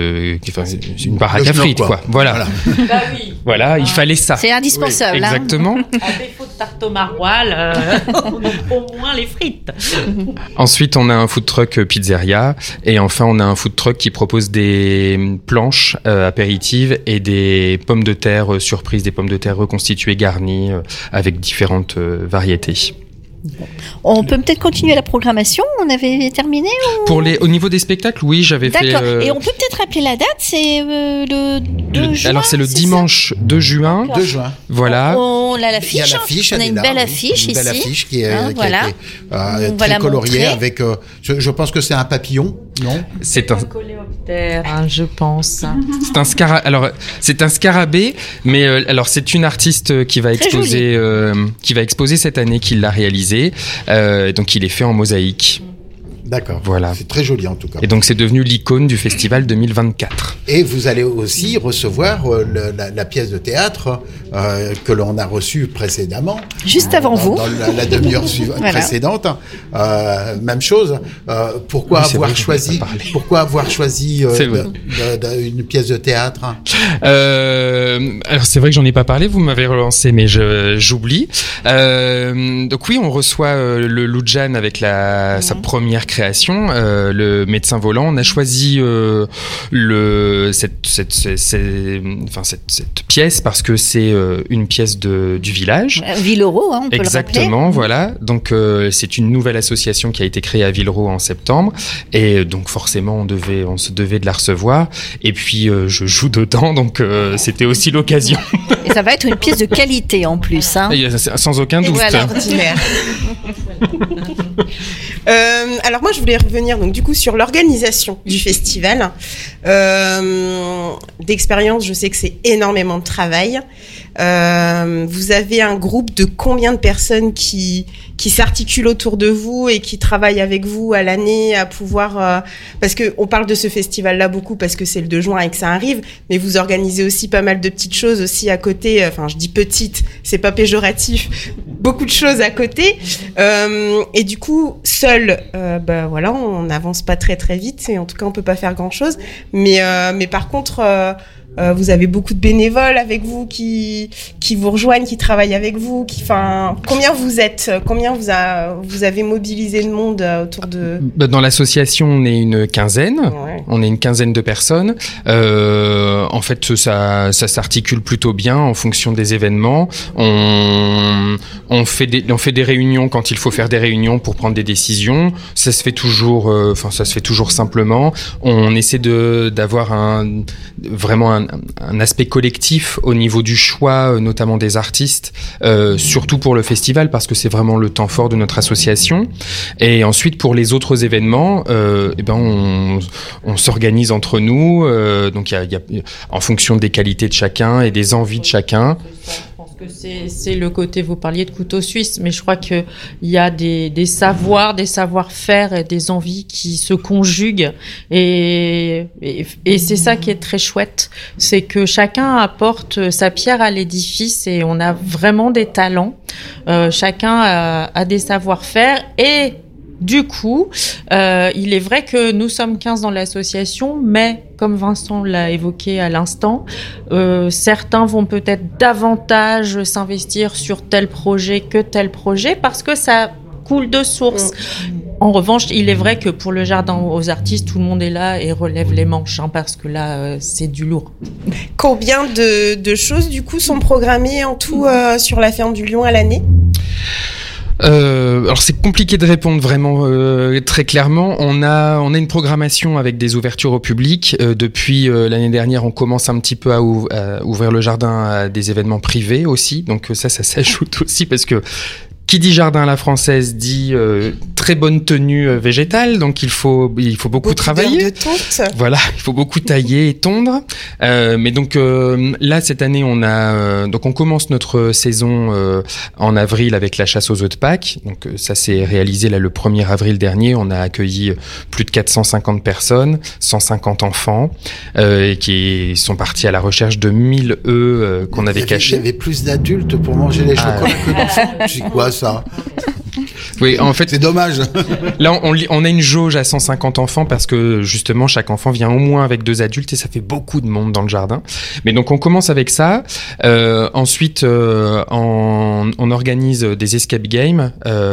une baraque à frites, quoi. Voilà. Bah oui. Voilà. Il fallait ça. C'est indispensable. Oui, exactement. À défaut de tarte au maroilles, au moins les frites. Ensuite, on a un food truck pizzeria. Et enfin, on a un food truck qui propose des planches apéritives et des pommes de terre surprises, des pommes de terre reconstituées, garnies, avec différentes variétés. On peut peut-être continuer la programmation. On avait terminé Au niveau des spectacles, oui, j'avais fait... D'accord. Et on peut peut-être rappeler la date. C'est le 2 juin. Alors, c'est le dimanche 2 juin. 2 juin. Voilà. On a l'affiche. Il y a l'affiche. On a une belle affiche ici. Une belle affiche qui a été très coloriée avec... je pense que c'est un papillon, non? C'est un coléoptère, je pense. C'est un scarabée, mais alors c'est une artiste qui va exposer cette année, qui l'a réalisé. Donc il est fait en mosaïque. D'accord. Voilà. C'est très joli en tout cas. Et donc c'est devenu l'icône du festival 2024. Et vous allez aussi recevoir la pièce de théâtre que l'on a reçue précédemment. Juste avant vous. Dans la demi-heure précédente. Même chose. Pourquoi avoir choisi une pièce de théâtre? Alors c'est vrai que j'en ai pas parlé, vous m'avez relancé, mais j'oublie. Donc oui, on reçoit le Loudjan avec sa première création, le médecin volant. On a choisi cette pièce parce que c'est une pièce du village. Villeroy, on peut le rappeler. Exactement, voilà. Donc c'est une nouvelle association qui a été créée à Villeroy en septembre, et donc forcément on se devait de la recevoir. Et puis je joue dedans, donc c'était aussi l'occasion. Et ça va être une pièce de qualité en plus, hein. Sans aucun doute. Voilà, ordinaire. Alors moi je voulais revenir donc du coup sur l'organisation du festival. D'expérience, je sais que c'est énormément de travail. Vous avez un groupe de combien de personnes qui s'articulent autour de vous et qui travaillent avec vous à l'année à pouvoir parce que on parle de ce festival là beaucoup parce que c'est le 2 juin et que ça arrive, mais vous organisez aussi pas mal de petites choses aussi à côté. Enfin, je dis petites, c'est pas péjoratif. Beaucoup de choses à côté. Et du coup, seul, voilà, on n'avance pas très très vite et en tout cas on peut pas faire grand chose. Mais par contre, vous avez beaucoup de bénévoles avec vous qui vous rejoignent, qui travaillent avec vous, combien vous êtes, vous avez mobilisé le monde autour de... Dans l'association, on est une quinzaine. Ouais. On est une quinzaine de personnes. En fait, ça s'articule plutôt bien en fonction des événements. On fait des réunions quand il faut faire des réunions pour prendre des décisions. Ça se fait toujours, simplement. On essaie d'avoir vraiment un aspect collectif au niveau du choix, notamment des artistes, surtout pour le festival parce que c'est vraiment le temps fort de notre association. Et ensuite pour les autres événements, on s'organise entre nous. Donc il y a en fonction des qualités de chacun et des envies de chacun. Que c'est le côté, vous parliez de couteau suisse, mais je crois qu'il y a des savoir-faire et des envies qui se conjuguent et c'est ça qui est très chouette, c'est que chacun apporte sa pierre à l'édifice et on a vraiment des talents, chacun a des savoir-faire et du coup, il est vrai que nous sommes 15 dans l'association, mais comme Vincent l'a évoqué à l'instant, certains vont peut-être davantage s'investir sur tel projet que tel projet parce que ça coule de source. En revanche, il est vrai que pour le jardin aux artistes, tout le monde est là et relève les manches, parce que là, c'est du lourd. Combien de choses, du coup, sont programmées en tout sur la ferme du Lion à l'année ? Alors c'est compliqué de répondre vraiment très clairement. On a une programmation avec des ouvertures au public. Depuis l'année dernière, on commence un petit peu à ouvrir le jardin à des événements privés aussi. Donc ça s'ajoute aussi parce que qui dit jardin à la française dit très bonne tenue végétale, donc il faut beaucoup travailler. De tonte. Voilà, il faut beaucoup tailler et tondre. Mais donc là cette année on commence notre saison en avril avec la chasse aux œufs de Pâques. Donc ça s'est réalisé là le 1er avril dernier. On a accueilli plus de 450 personnes, 150 enfants qui sont partis à la recherche de 1000 œufs qu'on avait cachés. Il y avait plus d'adultes pour manger les chocolats que d'enfants. C'est quoi ça ? Oui, en fait, c'est dommage. Là, on a une jauge à 150 enfants parce que justement, chaque enfant vient au moins avec 2 adultes et ça fait beaucoup de monde dans le jardin. Mais donc, on commence avec ça. Ensuite, on organise des escape games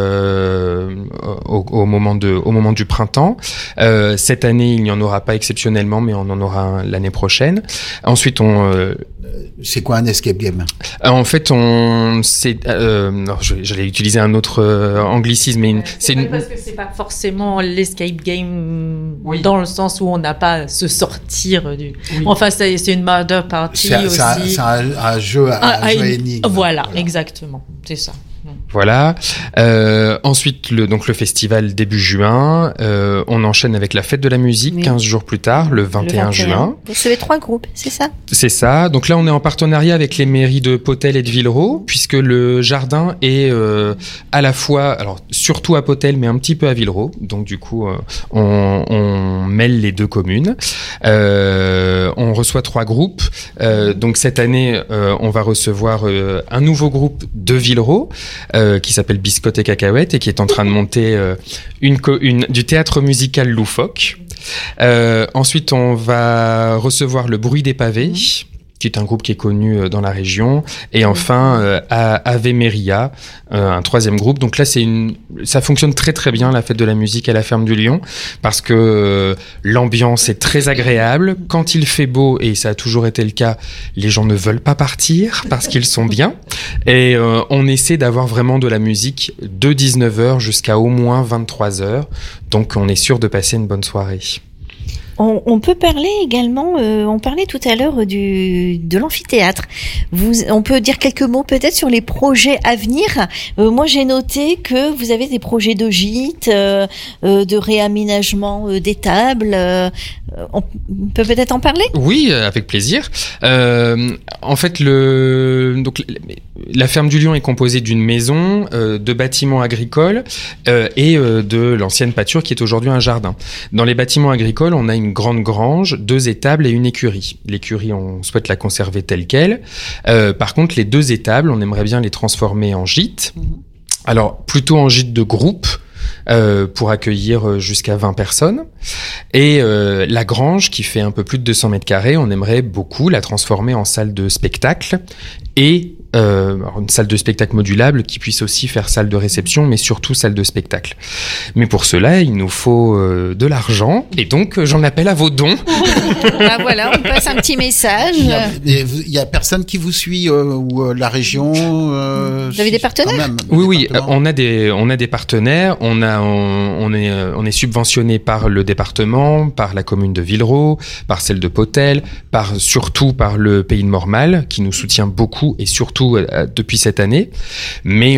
au moment du printemps. Cette année, il n'y en aura pas exceptionnellement, mais on en aura l'année prochaine. Ensuite, c'est quoi un escape game ? En fait, j'allais utiliser un autre anglicisme, mais parce que c'est pas forcément l'escape game dans le sens où on n'a pas à se sortir du. Oui. Enfin, c'est une murder party aussi. C'est un jeu à énigmes. Voilà, exactement, c'est ça. Voilà. Ensuite, donc le festival début juin. On enchaîne avec la fête de la musique 15 jours plus tard, le 21 juin. Vous recevez 3 groupes, c'est ça? C'est ça. Donc là, on est en partenariat avec les mairies de Potel et de Villeroy, puisque le jardin est à la fois, alors surtout à Potel, mais un petit peu à Villeroy. Donc du coup, on mêle les deux communes. On reçoit 3 groupes. Donc cette année, on va recevoir un nouveau groupe de Villeroy qui s'appelle Biscotte et Cacahuètes et qui est en train de monter du théâtre musical loufoque. Ensuite, on va recevoir le Bruit des pavés, qui est un groupe qui est connu dans la région. Et enfin, Ave Maria, un 3e groupe. Donc là, ça fonctionne très très bien, la fête de la musique à la Ferme du Lion, parce que l'ambiance est très agréable. Quand il fait beau, et ça a toujours été le cas, les gens ne veulent pas partir parce qu'ils sont bien. Et on essaie d'avoir vraiment de la musique de 19h jusqu'à au moins 23h. Donc on est sûr de passer une bonne soirée. On peut parler également, on parlait tout à l'heure de l'amphithéâtre. On peut dire quelques mots peut-être sur les projets à venir. Moi, j'ai noté que vous avez des projets de gîtes, de réaménagement des tables. On peut peut-être en parler ? Oui, avec plaisir. En fait, la Ferme du Lion est composée d'une maison, de bâtiments agricoles et de l'ancienne pâture qui est aujourd'hui un jardin. Dans les bâtiments agricoles, on a une grande grange, 2 étables et une écurie. L'écurie, on souhaite la conserver telle quelle. Par contre, les 2 étables, on aimerait bien les transformer en gîtes. Alors, plutôt en gîte de groupe, pour accueillir jusqu'à 20 personnes. Et la grange, qui fait un peu plus de 200 mètres carrés, on aimerait beaucoup la transformer en salle de spectacle et une salle de spectacle modulable qui puisse aussi faire salle de réception, mais surtout salle de spectacle. Mais pour cela, il nous faut de l'argent, et donc j'en appelle à vos dons. Bah voilà, on passe un petit message. Il y a personne qui vous suit ou la région. Vous avez des partenaires ? Oui, on a des partenaires. On est subventionné par le département, par la commune de Villeroy, par celle de Potel, surtout par le Pays de Mormal qui nous soutient beaucoup et surtout depuis cette année. Mais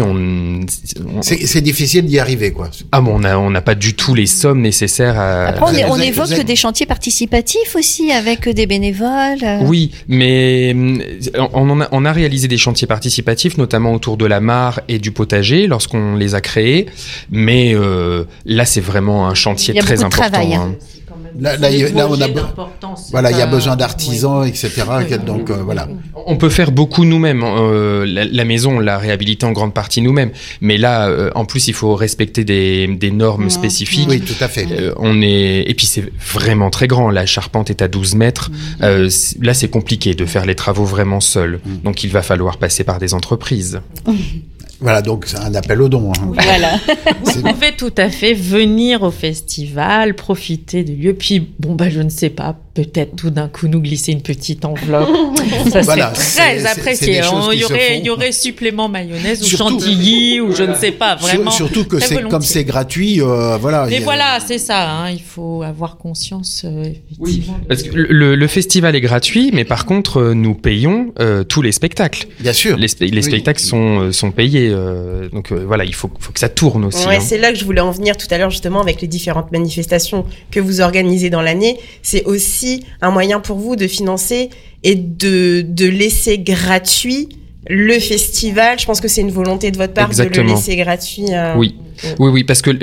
c'est difficile d'y arriver, quoi. Ah bon, on n'a pas du tout les sommes nécessaires à... Après, on évoque des chantiers participatifs aussi avec des bénévoles. Oui, mais on a réalisé des chantiers participatifs, notamment autour de la mare et du potager lorsqu'on les a créés. Mais là, c'est vraiment un chantier très important. Travail, hein. Là, on a il y a besoin d'artisans, etc. Donc voilà. On peut faire beaucoup nous-mêmes. La maison, on l'a réhabilitée en grande partie nous-mêmes. Mais là, en plus, il faut respecter des normes spécifiques. Oui, tout à fait. Et puis c'est vraiment très grand. La charpente est à 12 mètres. Là, c'est compliqué de faire les travaux vraiment seul. Donc il va falloir passer par des entreprises. Voilà, donc c'est un appel aux dons. Hein. Voilà. Vous pouvez tout à fait venir au festival, profiter du lieu, puis je ne sais pas, peut-être tout d'un coup nous glisser une petite enveloppe. Ça serait très apprécié. Il y aurait supplément mayonnaise ou chantilly ou je ne sais pas, vraiment. Surtout que comme c'est gratuit, voilà. Mais voilà, c'est ça, hein, il faut avoir conscience, effectivement. Oui, parce que le festival est gratuit, mais par contre, nous payons tous les spectacles. Bien sûr. Les spectacles sont payés. Donc voilà, il faut que ça tourne aussi. Ouais, c'est là que je voulais en venir tout à l'heure, justement, avec les différentes manifestations que vous organisez dans l'année. C'est aussi un moyen pour vous de financer et de laisser gratuit le festival. Je pense que c'est une volonté de votre part. Exactement. De le laisser gratuit. Oui, parce que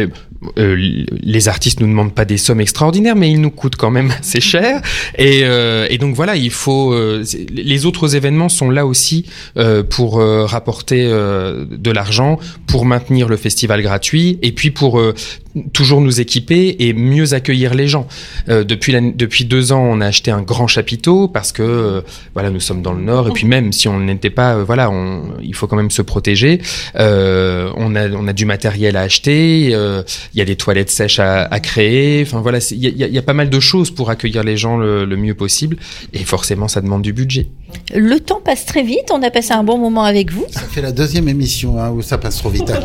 les artistes nous demandent pas des sommes extraordinaires, mais ils nous coûtent quand même assez cher. Et donc voilà, il faut. Les autres événements sont là aussi pour rapporter de l'argent, pour maintenir le festival gratuit, et puis pour toujours nous équiper et mieux accueillir les gens. Depuis 2 ans, on a acheté un grand chapiteau parce que voilà, nous sommes dans le Nord, et puis même si on n'était pas, il faut quand même se protéger. On a du matériel à acheter. Il y a des toilettes sèches à créer. Enfin voilà, il y a pas mal de choses pour accueillir les gens le mieux possible. Et forcément, ça demande du budget. Le temps passe très vite. On a passé un bon moment avec vous. Ça fait la 2e émission où ça passe trop vite.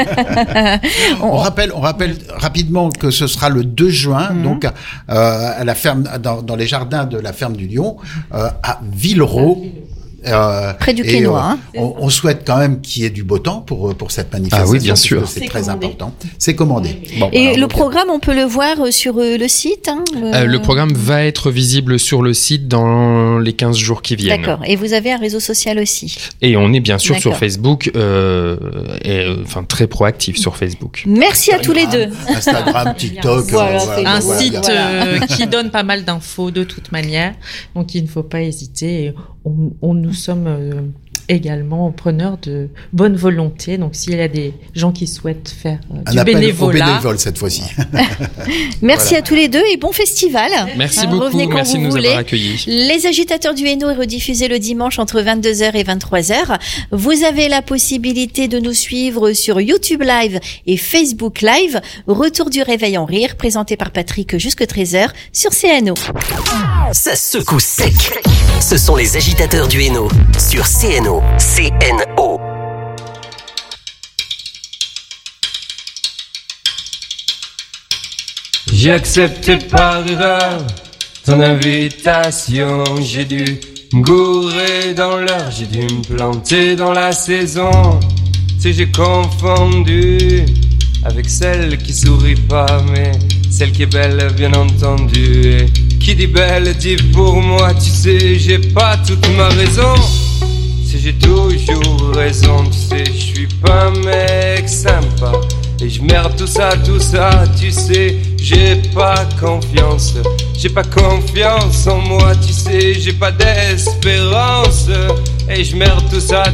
On rappelle rapidement que ce sera le 2 juin, donc à la ferme, dans les jardins de la Ferme du Lion, à Villeroy. Près du Quesnoy. On souhaite quand même qu'il y ait du beau temps pour cette manifestation. Ah oui, bien sûr. C'est très important. C'est commandé. Bon, et alors, le programme, on peut le voir sur le site Le programme va être visible sur le site dans les 15 jours qui viennent. D'accord. Et vous avez un réseau social aussi. Et on est bien sûr sur D'accord. Facebook, très proactif sur Facebook. Merci à tous les deux. Instagram, TikTok. Voilà, Un voilà, site voilà. qui donne pas mal d'infos de toute manière, donc il ne faut pas hésiter. Et nous sommes également preneurs de bonne volonté, donc s'il y a des gens qui souhaitent faire Un du appel bénévolat, aux bénévoles cette fois-ci. Merci à tous les deux et bon festival. Merci Revenez beaucoup, quand merci de vous nous voulez. avoir accueillis. Les agitateurs du Hainaut est rediffusé le dimanche entre 22h et 23h. Vous avez la possibilité de nous suivre sur YouTube Live et Facebook Live. Retour du Réveil en Rire, présenté par Patrick jusque 13h sur CNO. Ça secoue sec. Ce sont les agitateurs du Hainaut sur CNO. CNO. J'ai accepté par erreur ton invitation. J'ai dû me gourer dans l'heure, j'ai dû me planter dans la saison. Si j'ai confondu avec celle qui sourit pas, mais celle qui est belle, bien entendu. Et qui dit belle dit pour moi, tu sais, j'ai pas toute ma raison. Si j'ai toujours raison, tu sais, je suis pas un mec sympa. Et je merde tout ça, tu sais, j'ai pas confiance en moi, tu sais, j'ai pas d'espérance. Et je merde tout ça.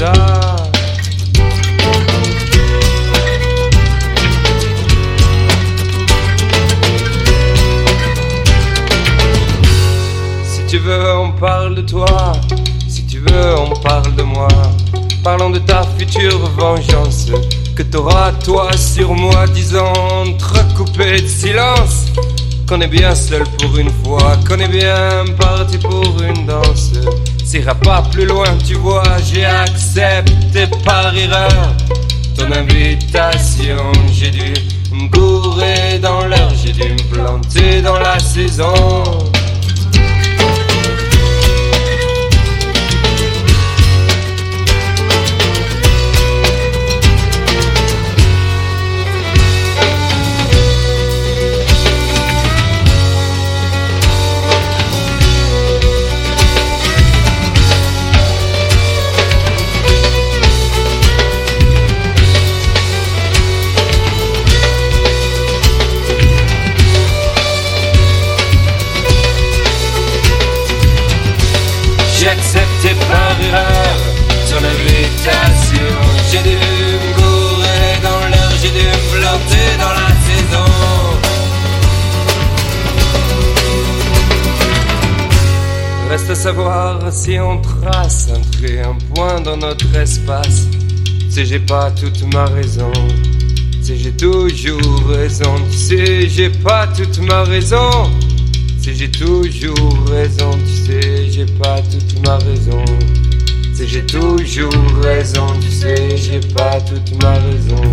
Si tu veux, on parle de toi. Si tu veux, on parle de moi. Parlons de ta future vengeance que t'auras toi sur moi, disant entrecoupé de silence qu'on est bien seul pour une fois, qu'on est bien parti pour une danse. S'ira pas plus loin, tu vois, j'ai accepté par erreur ton invitation. J'ai dû me gourer dans l'heure, j'ai dû me planter dans la saison. J'ai accepté par erreur ton invitation. J'ai dû me gourer dans l'heure, j'ai dû me planter dans la saison. Reste à savoir si on trace un trait, un point dans notre espace. Tu sais, j'ai pas toute ma raison. Tu sais, j'ai toujours raison. Tu sais, j'ai pas toute ma raison. Si j'ai toujours raison, tu sais, j'ai pas toute ma raison. Si j'ai toujours raison, tu sais, j'ai pas toute ma raison.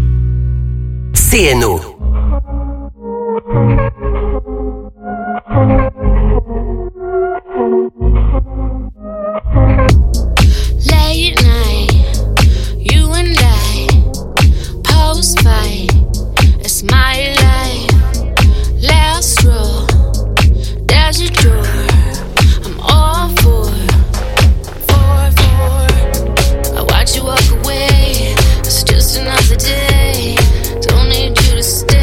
CNO. Late night, you and I, post fight, it's my life. Last row, there's a door, I'm all for. I watch you walk away, it's just another day, don't need you to stay.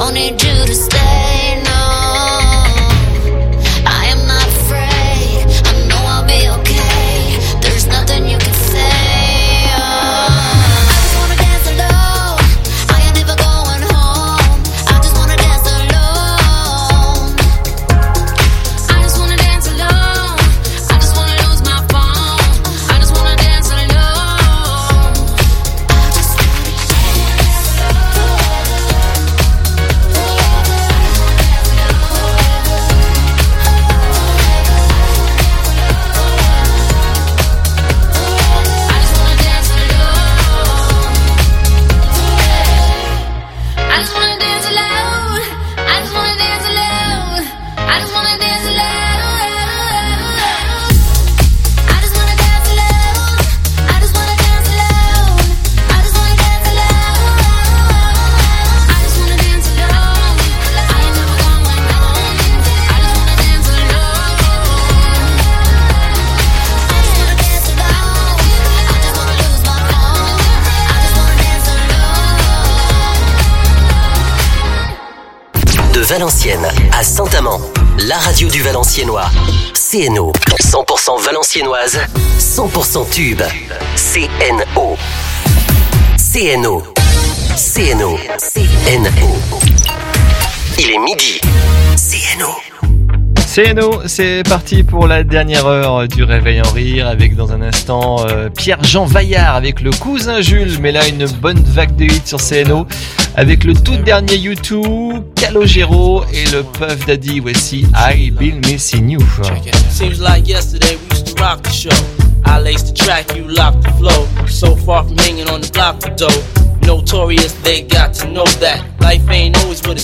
Don't need you to stay, no. I am not afraid, I know I'll be okay. There's nothing you can say. I just wanna dance alone, I ain't never going home. I just wanna dance alone. I just wanna dance alone, I just wanna lose my phone. I just wanna dance alone. I just wanna dance alone. I just wanna dance alone. I just wanna dance alone. I just wanna dance alone. I just wanna dance alone. I just wanna dance alone. I just wanna dance alone. I ain't never going home. I just wanna dance alone. I just wanna dance alone. I just wanna lose my phone. I just wanna dance alone. De Valenciennes à Saint-Amand, la radio du Valenciennois. CNO, 100% valenciennoise, 100% tube. CNO. CNO. CNO. CNO. Il est midi. CNO. CNO, c'est parti pour la dernière heure du Réveil en Rire avec dans un instant Pierre-Jean Vaillard avec le cousin Jules, mais là une bonne vague de hits sur CNO avec le tout dernier U2, Calogero et le Puff Daddy. Voici I Been Missing You. Seems like yesterday we used to rock the show. I laced the track, you locked the flow. So far from hanging on the block for dough. Notorious, they got to know that life ain't always what it